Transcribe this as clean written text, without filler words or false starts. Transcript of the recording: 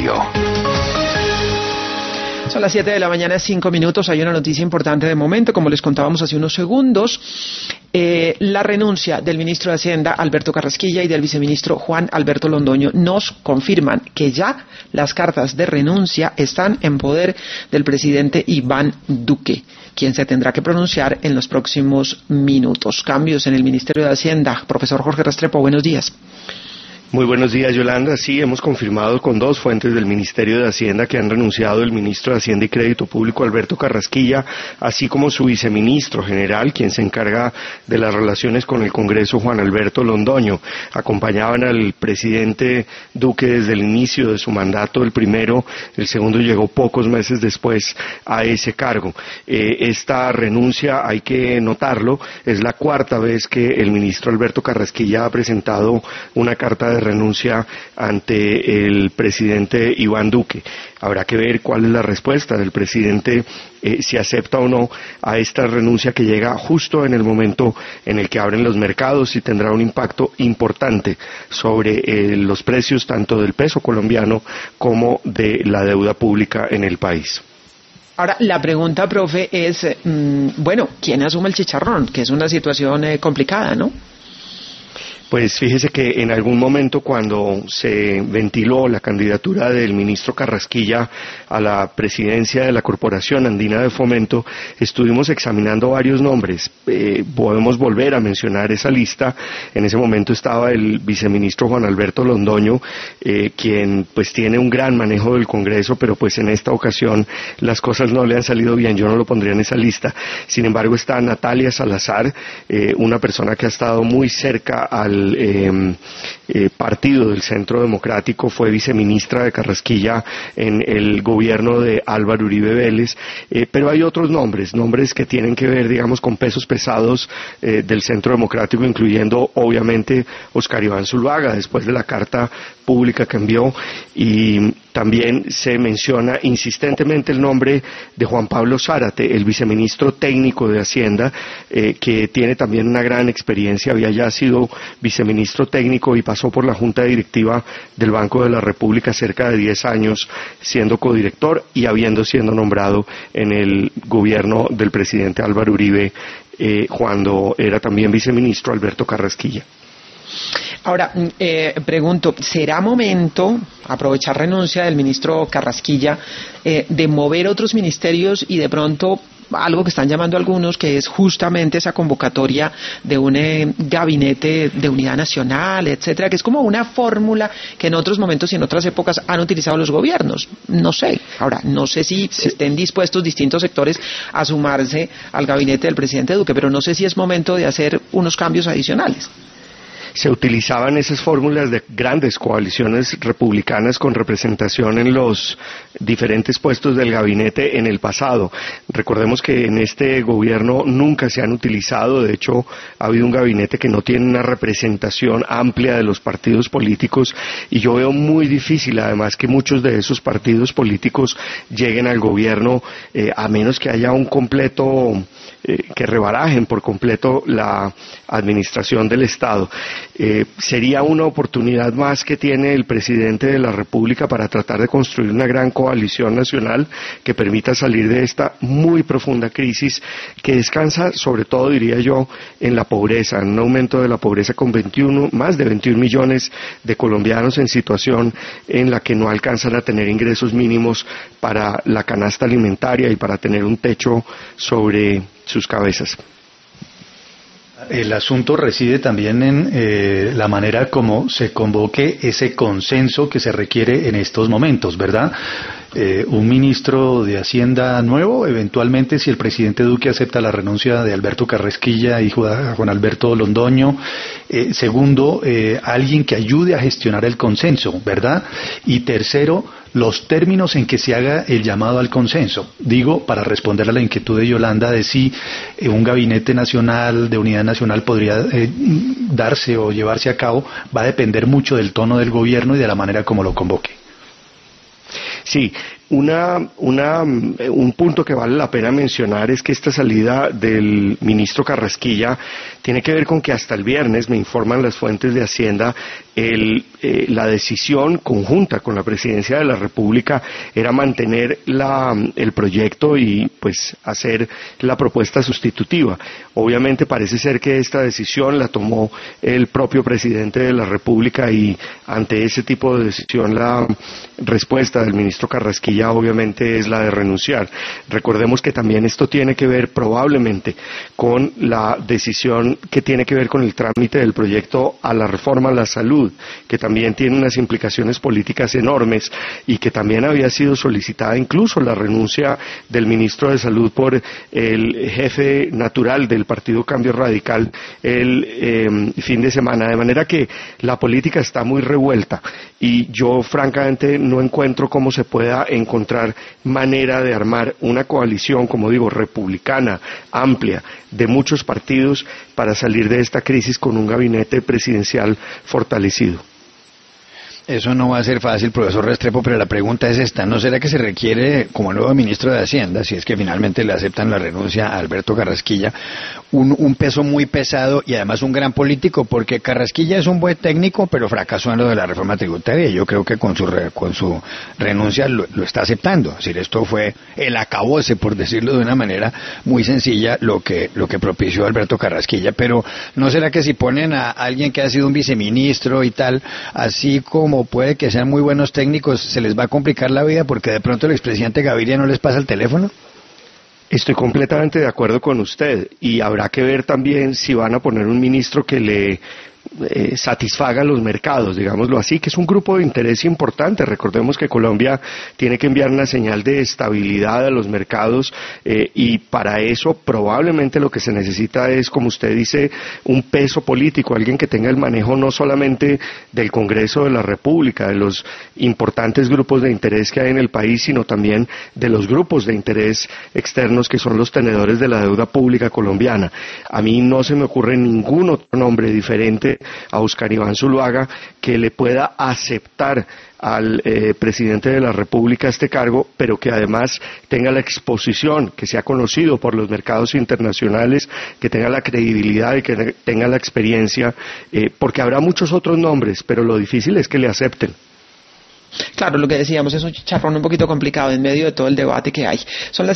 Radio. Son las 7 de la mañana, 5 minutos. Hay una noticia importante de momento, como les contábamos hace unos segundos. La renuncia del ministro de Hacienda, Alberto Carrasquilla, y del viceministro Juan Alberto Londoño nos confirman que ya las cartas de renuncia están en poder del presidente Iván Duque, quien se tendrá que pronunciar en los próximos minutos. Cambios en el Ministerio de Hacienda. Profesor Jorge Restrepo, buenos días. Muy buenos días, Yolanda. Sí, hemos confirmado con dos fuentes del Ministerio de Hacienda que han renunciado el ministro de Hacienda y Crédito Público, Alberto Carrasquilla, así como su viceministro general, quien se encarga de las relaciones con el Congreso, Juan Alberto Londoño. Acompañaban al presidente Duque desde el inicio de su mandato, el primero, el segundo llegó pocos meses después a ese cargo. Esta renuncia, hay que notarlo, es la cuarta vez que el ministro Alberto Carrasquilla ha presentado una carta de renuncia ante el presidente Iván Duque. Habrá que ver cuál es la respuesta del presidente, si acepta o no a esta renuncia que llega justo en el momento en el que abren los mercados y tendrá un impacto importante sobre los precios tanto del peso colombiano como de la deuda pública en el país. Ahora, la pregunta, profe, es, ¿quién asume el chicharrón? Que es una situación complicada, ¿no? Pues fíjese que en algún momento cuando se ventiló la candidatura del ministro Carrasquilla a la presidencia de la Corporación Andina de Fomento, estuvimos examinando varios nombres. Podemos volver a mencionar esa lista. En ese momento estaba el viceministro Juan Alberto Londoño, quien pues tiene un gran manejo del Congreso, pero pues en esta ocasión las cosas no le han salido bien. Yo no lo pondría en esa lista. Sin embargo está Natalia Salazar, una persona que ha estado muy cerca al partido del Centro Democrático, fue viceministra de Carrasquilla en el gobierno de Álvaro Uribe Vélez, pero hay otros nombres que tienen que ver, digamos, con pesos pesados del Centro Democrático, incluyendo obviamente Oscar Iván Zuluaga, después de la carta pública que envió, y también se menciona insistentemente el nombre de Juan Pablo Zárate, el viceministro técnico de Hacienda, que tiene también una gran experiencia, había ya sido viceministro técnico y pasó por la Junta Directiva del Banco de la República cerca de 10 años, siendo codirector y habiendo sido nombrado en el gobierno del presidente Álvaro Uribe, cuando era también viceministro Alberto Carrasquilla. Ahora, pregunto, ¿será momento, aprovechar renuncia del ministro Carrasquilla, de mover otros ministerios y de pronto algo que están llamando algunos, que es justamente esa convocatoria de un gabinete de unidad nacional, etcétera, que es como una fórmula que en otros momentos y en otras épocas han utilizado los gobiernos? No sé. Ahora, no sé si estén dispuestos distintos sectores a sumarse al gabinete del presidente Duque, pero no sé si es momento de hacer unos cambios adicionales. Se utilizaban esas fórmulas de grandes coaliciones republicanas con representación en los diferentes puestos del gabinete en el pasado. Recordemos que en este gobierno nunca se han utilizado, de hecho ha habido un gabinete que no tiene una representación amplia de los partidos políticos, y yo veo muy difícil además que muchos de esos partidos políticos lleguen al gobierno, a menos que haya un completo, que rebarajen por completo la administración del Estado. Sería una oportunidad más que tiene el presidente de la República para tratar de construir una gran coalición nacional que permita salir de esta muy profunda crisis que descansa sobre todo, diría yo, en la pobreza, en un aumento de la pobreza con más de 21 millones de colombianos en situación en la que no alcanzan a tener ingresos mínimos para la canasta alimentaria y para tener un techo sobre sus cabezas. El asunto reside también en la manera como se convoque ese consenso que se requiere en estos momentos, ¿verdad? Un ministro de Hacienda nuevo, eventualmente si el presidente Duque acepta la renuncia de Alberto Carrasquilla y Juan Alberto Londoño. Segundo, alguien que ayude a gestionar el consenso, ¿verdad? Y tercero, los términos en que se haga el llamado al consenso. Digo, para responder a la inquietud de Yolanda de si un gabinete nacional, de unidad nacional, podría darse o llevarse a cabo, va a depender mucho del tono del gobierno y de la manera como lo convoque. Sí, un punto que vale la pena mencionar es que esta salida del ministro Carrasquilla tiene que ver con que hasta el viernes, me informan las fuentes de Hacienda, la decisión conjunta con la Presidencia de la República era mantener el proyecto y pues hacer la propuesta sustitutiva. Obviamente parece ser que esta decisión la tomó el propio Presidente de la República y ante ese tipo de decisión la respuesta del ministro Carrasquilla obviamente es la de renunciar. Recordemos que también esto tiene que ver probablemente con la decisión que tiene que ver con el trámite del proyecto a la reforma a la salud, que también tiene unas implicaciones políticas enormes y que también había sido solicitada incluso la renuncia del ministro de Salud por el jefe natural del Partido Cambio Radical el fin de semana, de manera que la política está muy revuelta y yo francamente no encuentro cómo se pueda encontrar manera de armar una coalición, como digo, republicana, amplia, de muchos partidos para salir de esta crisis con un gabinete presidencial fortalecido. Eso no va a ser fácil, profesor Restrepo, pero la pregunta es esta: ¿no será que se requiere, como nuevo ministro de Hacienda, si es que finalmente le aceptan la renuncia a Alberto Carrasquilla, un peso muy pesado y además un gran político? Porque Carrasquilla es un buen técnico, pero fracasó en lo de la reforma tributaria y yo creo que con su renuncia lo está aceptando. Es decir, esto fue el acabose, por decirlo de una manera muy sencilla, lo que propició Alberto Carrasquilla. Pero ¿no será que si ponen a alguien que ha sido un viceministro y tal, así como puede que sean muy buenos técnicos, se les va a complicar la vida porque de pronto el expresidente Gaviria no les pasa el teléfono? Estoy completamente de acuerdo con usted y habrá que ver también si van a poner un ministro que le satisfaga los mercados, digámoslo así, que es un grupo de interés importante. Recordemos que Colombia tiene que enviar una señal de estabilidad a los mercados y para eso probablemente lo que se necesita es, como usted dice, un peso político, alguien que tenga el manejo no solamente del Congreso de la República, de los importantes grupos de interés que hay en el país, sino también de los grupos de interés externos que son los tenedores de la deuda pública colombiana. A mí no se me ocurre ningún otro nombre diferente a Óscar Iván Zuluaga que le pueda aceptar al presidente de la República este cargo, pero que además tenga la exposición, que sea conocido por los mercados internacionales, que tenga la credibilidad y que tenga la experiencia, porque habrá muchos otros nombres, pero lo difícil es que le acepten. Claro, lo que decíamos es un chicharrón un poquito complicado en medio de todo el debate que hay. Son las